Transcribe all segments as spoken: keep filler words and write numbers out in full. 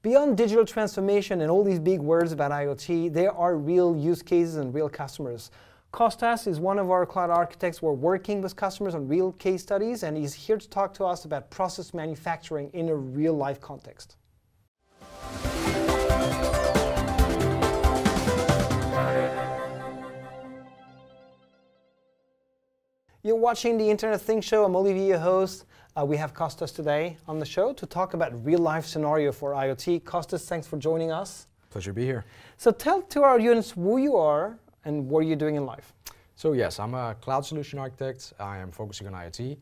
beyond digital transformation and all these big words about IoT, there are real use cases and real customers. Kostas is one of our cloud architects. We're working with customers on real case studies, and he's here to talk to us about process manufacturing in a real-life context. You're watching the Internet of Things show. I'm Olivier, your host. Uh, we have Kostas today on the show to talk about real-life scenario for IoT. Kostas, thanks for joining us. Pleasure to be here. So tell to our audience who you are and what are you doing in life? So yes, I'm a cloud solution architect. I am focusing on IoT.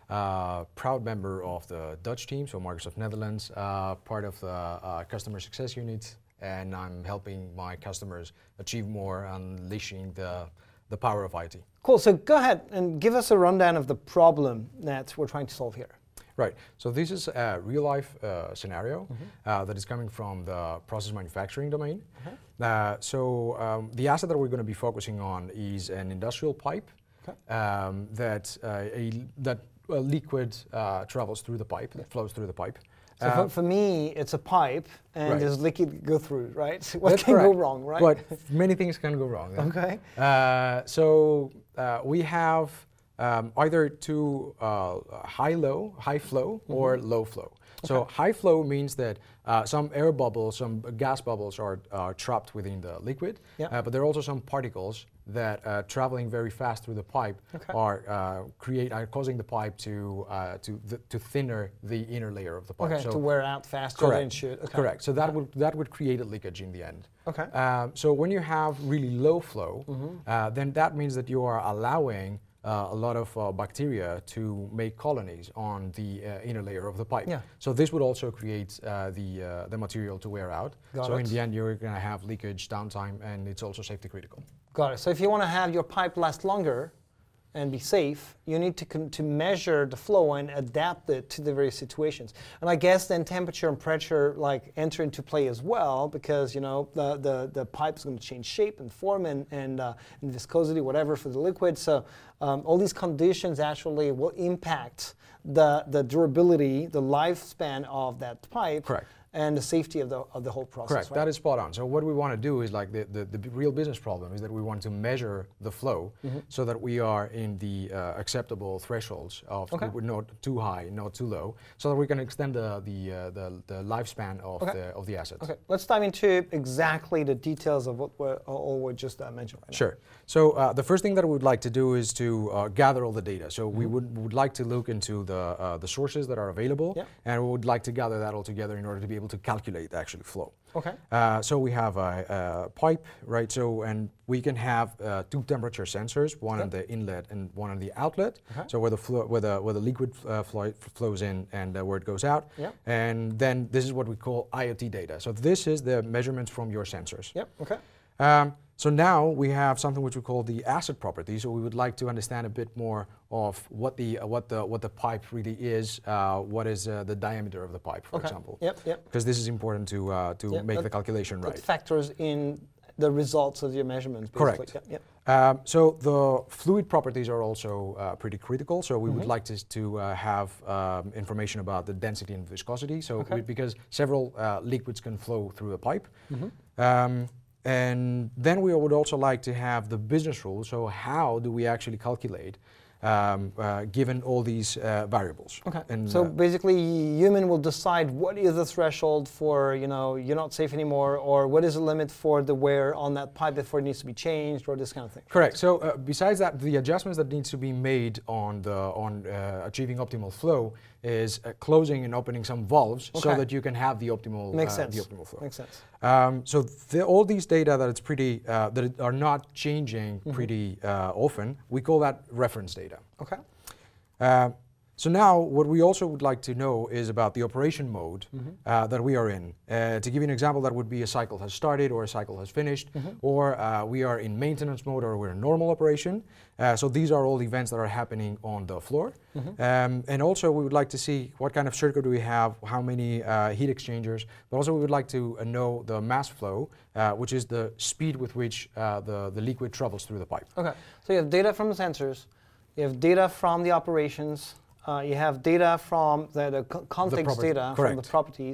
Uh, proud member of the Dutch team, so Microsoft Netherlands, uh, part of the uh, customer success unit, and I'm helping my customers achieve more, unleashing the, the power of IoT. Cool, so go ahead and give us a rundown of the problem that we're trying to solve here. Right, so this is a real life uh, scenario Mm-hmm. uh, that is coming from the process manufacturing domain. Okay. Uh, so um, the asset that we're going to be focusing on is an industrial pipe Okay. um, that, uh, a, that a liquid uh, travels through the pipe, Yeah. that flows through the pipe. So Uh, for, for me, it's a pipe and right. there's liquid go through, right? What That's can go correct. wrong, right? But many things can go wrong. yeah. Okay. Uh, so uh, we have um, either two uh, high low, high flow, Mm-hmm. or low flow. So high flow means that uh, some air bubbles, some gas bubbles are, are trapped within the liquid, Yeah. uh, but there are also some particles that uh, traveling very fast through the pipe Okay. are uh, create are causing the pipe to uh, to th to thinner the inner layer of the pipe. Okay, So to wear out faster correct. than it should. Okay. Correct. So that would that would create a leakage in the end. Okay. Um, so when you have really low flow, Mm-hmm. uh, then that means that you are allowing uh, a lot of uh, bacteria to make colonies on the uh, inner layer of the pipe. Yeah. So this would also create uh, the uh, the material to wear out. Got so it. in the end, you're going to have leakage, downtime, and it's also safety critical. Got it. So if you want to have your pipe last longer and be safe, you need to con to measure the flow and adapt it to the various situations. And I guess then temperature and pressure like enter into play as well, because you know the the, the pipe is going to change shape and form and and, uh, and viscosity, whatever for the liquid. So um, all these conditions actually will impact the the durability, the lifespan of that pipe. Correct. And the safety of the of the whole process. Correct, Right? that is spot on. So what we want to do is like the, the, the real business problem is that we want to measure the flow Mm-hmm. so that we are in the uh, acceptable thresholds of Okay. we're not too high, not too low, so that we can extend the the, uh, the, the lifespan of, Okay. the, of the asset. Okay, let's dive into exactly the details of what we're, all we just uh, mentioned right Sure. So uh, the first thing that we would like to do is to uh, gather all the data. So we Mm-hmm. would, would like to look into the, uh, the sources that are available, Yeah. and we would like to gather that all together in order to be able to calculate the actual flow. now. Okay. Uh, so we have a, a pipe, right? So, and we can have uh, two temperature sensors, one Okay. on the inlet and one on the outlet. Okay. So where the flow, where the where the liquid uh, flow flows in and uh, where it goes out. Yep. And then this is what we call IoT data. So this is the measurements from your sensors. Yep. Okay. Um, so now we have something which we call the asset property. So we would like to understand a bit more of what the uh, what the what the pipe really is. Uh, what is uh, the diameter of the pipe, for Okay. example? Yep. Yep. Because this is important to uh, to Yep, make that- the calculation That right. factors in the results of your measurements. Basically. Correct. Yep. Yep. Um, so the fluid properties are also uh, pretty critical. So we would Mhm. like to, to uh, have um, information about the density and viscosity. So Okay. we, because several uh, liquids can flow through a pipe. Mhm. Um, and then we would also like to have the business rules. So how do we actually calculate um, uh, given all these uh, variables? Okay. And, so uh, basically, human will decide what is the threshold for you know you're not safe anymore, or what is the limit for the wear on that pipe before it needs to be changed, or this kind of thing. Correct. So uh, besides that, the adjustments that needs to be made on the on uh, achieving optimal flow is uh, closing and opening some valves so Okay. that you can have the optimal Makes uh, sense. the optimal flow. Makes sense. Um, so the, all these data that it's pretty uh, that it are not changing Mhm. pretty uh, often, we call that reference data. Okay. Uh, so now what we also would like to know is about the operation mode Mhm. uh, that we are in. Uh, to give you an example, that would be a cycle has started or a cycle has finished, Mhm. or uh, we are in maintenance mode or we're in normal operation. Uh, so these are all events that are happening on the floor. Mhm. Um, and also we would like to see what kind of circuit do we have, how many uh, heat exchangers, but also we would like to uh, know the mass flow, uh, which is the speed with which uh, the, the liquid travels through the pipe. Okay. So you have data from the sensors, you have data from the operations, uh, you have data from the, the co- context property, data from correct. the properties.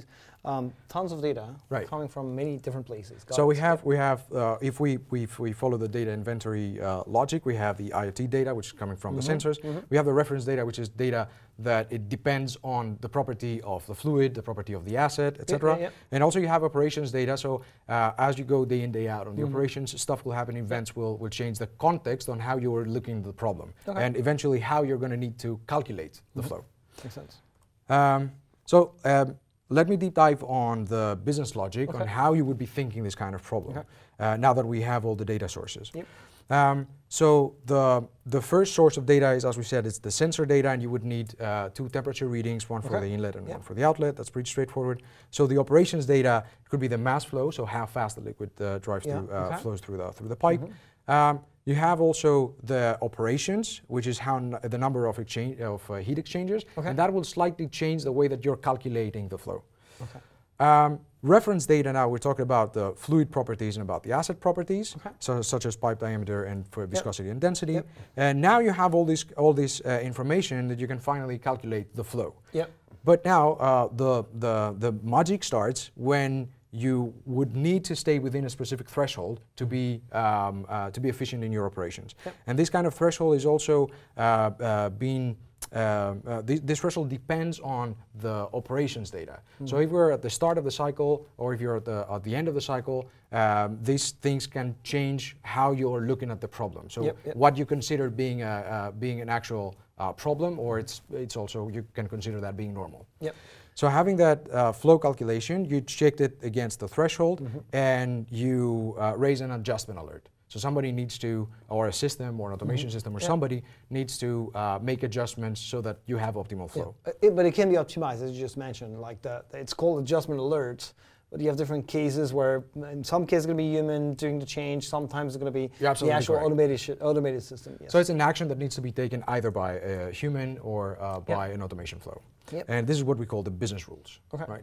um, tons of data Right. coming from many different places. Got So it. we have we have uh, if we, we if we follow the data inventory uh, logic, we have the IoT data, which is coming from Mm-hmm. the sensors. Mm-hmm. We have the reference data, which is data that it depends on the property of the fluid, the property of the asset, et cetera. yeah, yeah. And also you have operations data. So uh, as you go day in day out on the Mhm. operations, stuff will happen. Events will will change the context on how you are looking at the problem, Okay. and eventually how you're going to need to calculate the Mhm. flow. Makes sense. Um, so um, let me deep dive on the business logic Okay. on how you would be thinking this kind of problem. Okay. Uh, now that we have all the data sources. Yep. Um, so the the first source of data is, as we said, it's the sensor data, and you would need uh, two temperature readings, one for Okay. the inlet and Yep. one for the outlet. That's pretty straightforward. So the operations data could be the mass flow, so how fast the liquid uh, drives Yeah, through, uh, okay. flows through the through the pipe. Mhm. Um, you have also the operations, which is how n- the number of exchange of uh, heat exchangers, Okay. and that will slightly change the way that you're calculating the flow. Okay. Um, reference data, now we're talking about the fluid properties and about the asset properties, Okay. so, such as pipe diameter and for viscosity and density. Yep. And now you have all this all this uh, information that you can finally calculate the flow. Yep. But now uh, the, the, the magic starts when you would need to stay within a specific threshold to be, um, uh, to be efficient in your operations. Yep. And this kind of threshold is also uh, uh, being Uh, uh, this, this threshold depends on the operations data. Mm. So if we're at the start of the cycle, or if you're at the, at the end of the cycle, um, these things can change how you're looking at the problem. So Yep, yep. what you consider being, a, uh, being an actual uh, problem, or it's, it's also, you can consider that being normal. Yep. So having that uh, flow calculation, you checked it against the threshold, Mhm. and you uh, raise an adjustment alert. So somebody needs to, or a system, or an automation Mhm. system, or Yeah. somebody needs to uh, make adjustments so that you have optimal flow. Yeah. Uh, it- but it can be optimized, as you just mentioned. Like the, it's called adjustment alerts, but you have different cases where, in some cases, it's going to be human doing the change. Sometimes it's going to be You're the absolutely actual correct. automated shi- automated system. Yes. So it's an action that needs to be taken either by a human or uh, by an automation flow. Yep. And this is what we call the business rules. Okay. Right.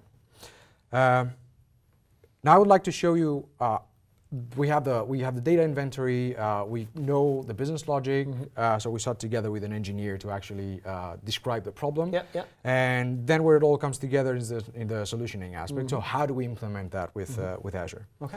Um, now I would like to show you. Uh, we have the we have the data inventory. Uh, we know the business logic. Mhm. Uh, so we sat together with an engineer to actually uh, describe the problem. Yeah, yeah. And then where it all comes together is the, in the solutioning aspect. So Mhm. how do we implement that with Mhm. uh, with Azure? Okay.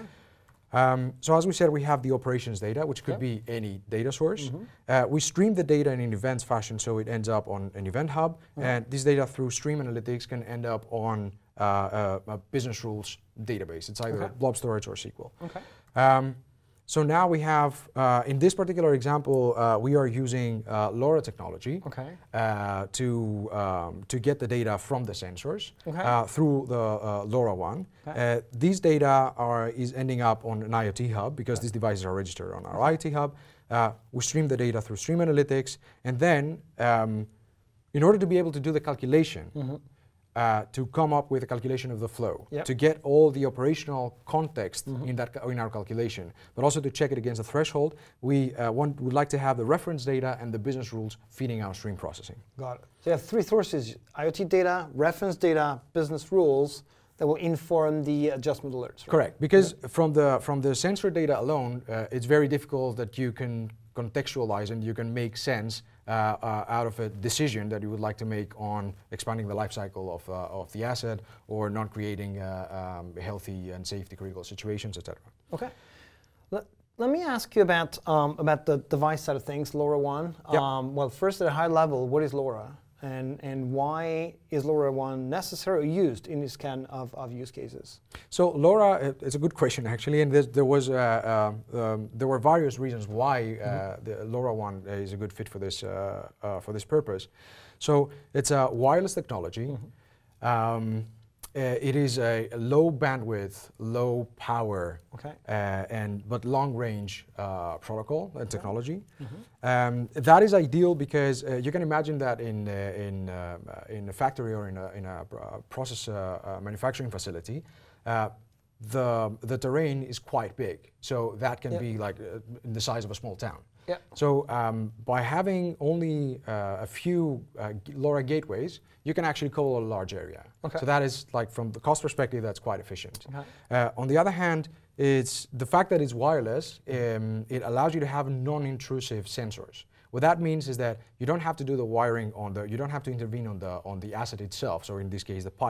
Um, so as we said, we have the operations data, which could Yep. be any data source. Mhm. Uh, we stream the data in an events fashion, so it ends up on an event hub. Mhm. And this data through Stream Analytics can end up on uh, a, a business rules database. It's either Okay. blob storage or S Q L. Okay. Um, so now we have, uh, in this particular example, uh, we are using uh, LoRa technology Okay. uh, to, um, to get the data from the sensors Okay. uh, through the uh, LoRaWAN. Okay. Uh, these data are is ending up on an IoT hub because these devices are registered on our IoT hub. Uh, we stream the data through Stream Analytics, and then um, in order to be able to do the calculation, Mhm. uh, to come up with a calculation of the flow, Yep. to get all the operational context Mhm. in that ca- in our calculation, but also to check it against the threshold, we uh, want, would like to have the reference data and the business rules feeding our stream processing. Got it. So you have three sources: IoT data, reference data, business rules that will inform the adjustment alerts. Right? Correct, because from the from the sensor data alone, uh, it's very difficult that you can contextualize and you can make sense uh, uh, out of a decision that you would like to make on expanding the life cycle of, uh, of the asset or not creating uh, um, healthy and safety critical situations, et cetera. Okay. Let, let me ask you about um, about the device side of things, LoRaWAN. Yep. Um, well, first at a high level, what is LoRa? And, and why is LoRaWAN necessary or used in this kind of, of use cases? So LoRa, it- it's a good question actually, and there's- there was uh, uh, um, there were various reasons why uh, Mhm. the LoRaWAN is a good fit for this uh, uh, for this purpose. So it's a wireless technology. Mhm. Um, uh, it is a low bandwidth, low power, Okay. uh, and but long range uh, protocol and technology. Mhm. Um, that is ideal because uh, you can imagine that in uh, in uh, in a factory or in a, in a uh, process uh, uh, manufacturing facility, uh, the the terrain is quite big. So that can Yep. be like uh, in the size of a small town. Yeah. So um, by having only uh, a few uh, g- LoRa gateways, you can actually cover a large area. Okay. So that is like from the cost perspective, that's quite efficient. Okay. Uh, on the other hand, it's the fact that it's wireless, um, it allows you to have non-intrusive sensors. What that means is that you don't have to do the wiring on the, you don't have to intervene on the on the asset itself. So in this case, the pipe,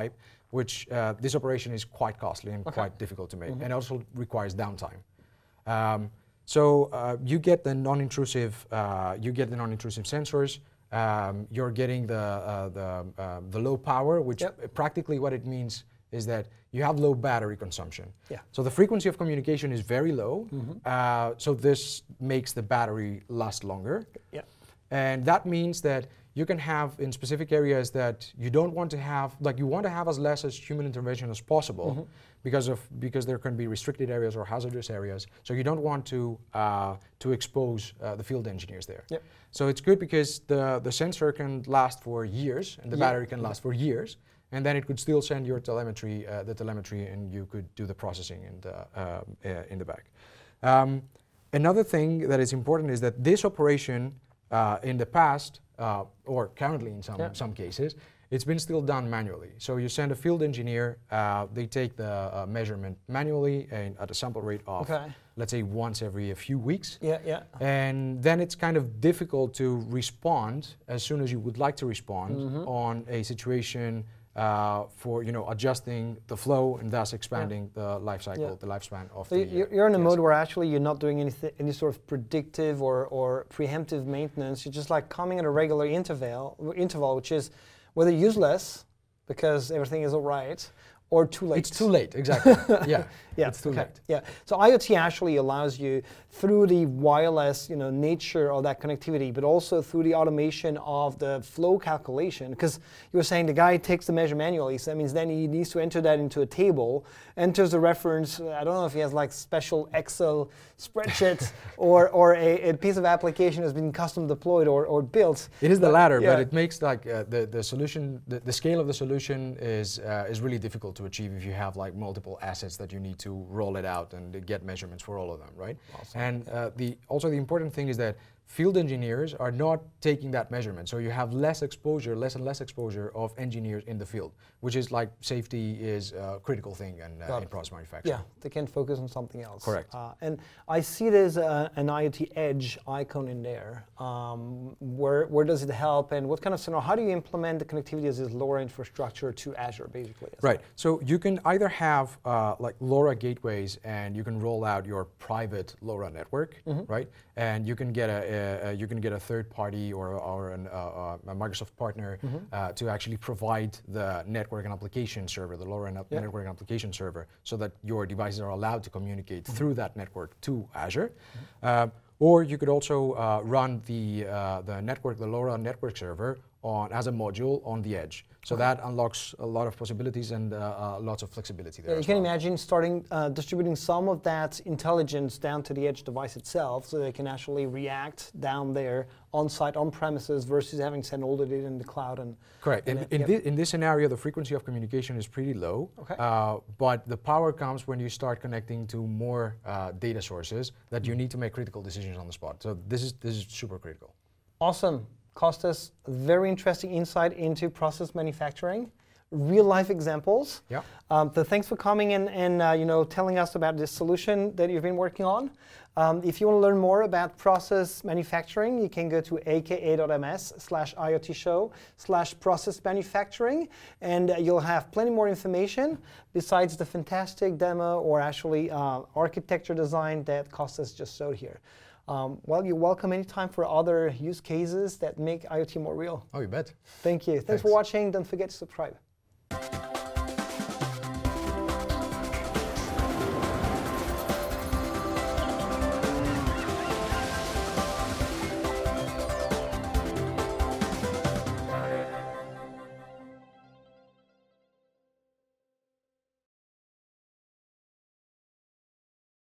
which uh, this operation is quite costly and Okay. quite difficult to make, Mm-hmm. and also requires downtime. Um, so uh, you get the non-intrusive, uh, you get the non-intrusive sensors. Um, you're getting the uh, the uh, the low power, which Yep. practically what it means is that you have low battery consumption. Yeah. So the frequency of communication is very low. Mm-hmm. Uh, so this makes the battery last longer. Yeah. And that means that you can have in specific areas that you don't want to have, like you want to have as less as human intervention as possible, Mm-hmm. because of because there can be restricted areas or hazardous areas. So you don't want to uh, to expose uh, the field engineers there. Yep. So it's good because the the sensor can last for years and the Yeah. battery can last for years, and then it could still send your telemetry, uh, the telemetry, and you could do the processing in the uh, uh, in the back. Um, another thing that is important is that this operation uh, in the past, uh, or currently in some Yeah. some cases, it's been still done manually. So you send a field engineer, uh, they take the uh, measurement manually and at a sample rate of, Okay. let's say, once every a few weeks. Yeah, yeah. And then it's kind of difficult to respond as soon as you would like to respond Mm-hmm. on a situation uh, for you know adjusting the flow and thus expanding the life cycle, Yeah. the lifespan of So the. you're, you're in a yes. mode where actually you're not doing anything, any sort of predictive or, or preemptive maintenance. You're just like coming at a regular interval, interval, which is whether useless because everything is all right, or too late. It's too late, exactly. yeah, Yeah, it's too okay. late. Yeah, so IoT actually allows you through the wireless, you know, nature of that connectivity, but also through the automation of the flow calculation. Because you were saying the guy takes the measure manually, so that means then he needs to enter that into a table, enters the reference. I don't know if he has like special Excel spreadsheets or or a, a piece of application has been custom deployed or, or built. It is the But, latter, yeah. but it makes like uh, the the solution, the, the scale of the solution is uh, is really difficult to achieve if you have like multiple assets that you need to roll it out and get measurements for all of them, right? Awesome. And uh, the also the important thing is that field engineers are not taking that measurement, so you have less exposure, less and less exposure of engineers in the field, which is like safety is a critical thing in, uh, Got in it. process manufacturing. Yeah, they can focus on something else. Correct. Uh, and I see there's a, an IoT Edge icon in there. Um, where where does it help, and what kind of scenario? How do you implement the connectivity as this LoRa infrastructure to Azure, basically? Right. So you can either have uh, like LoRa gateways, and you can roll out your private LoRa network, Mm-hmm. right? And you can get a, a, a you can get a third party or or an, uh, a Microsoft partner Mm-hmm. uh, to actually provide the network and application server, the LoRa net- Yeah. network and application server, so that your devices are allowed to communicate Mm-hmm. through that network to Azure. Uh, or you could also uh, run the uh, the network, the LoRa network server, on as a module on the edge. So that unlocks a lot of possibilities and uh, uh, lots of flexibility there. Yeah, you as can well. imagine starting uh, distributing some of that intelligence down to the edge device itself, so they can actually react down there on site, on premises, versus having sent all the data in the cloud. And Correct. and In, it- in, yep. thi- in this scenario, the frequency of communication is pretty low, Okay. uh, but the power comes when you start connecting to more uh, data sources that you need to make critical decisions on the spot. So this is this is super critical. Awesome. Costas, very interesting insight into process manufacturing, real life examples. Yeah. Um, so thanks for coming in and uh, you know telling us about this solution that you've been working on. Um, if you want to learn more about process manufacturing, you can go to aka.ms slash IoT show slash process manufacturing, and uh, you'll have plenty more information besides the fantastic demo or actually uh, architecture design that Costas just showed here. Um, well, you're welcome anytime for other use cases that make IoT more real. Oh, you bet. Thank you. Thanks, for Thanks. watching. Don't forget to subscribe.